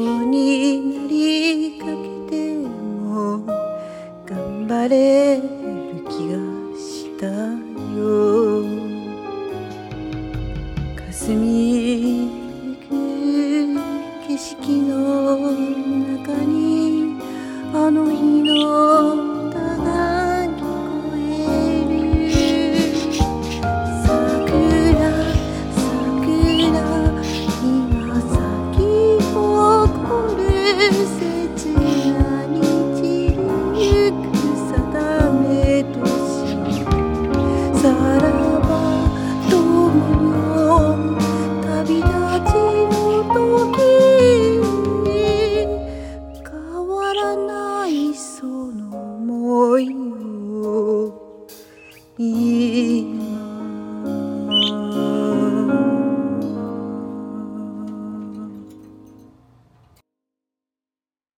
になりかけても頑張れる気がしたよ。霞ゆく景色の中にあの日の歌が聞こえる。桜桜今咲き誇る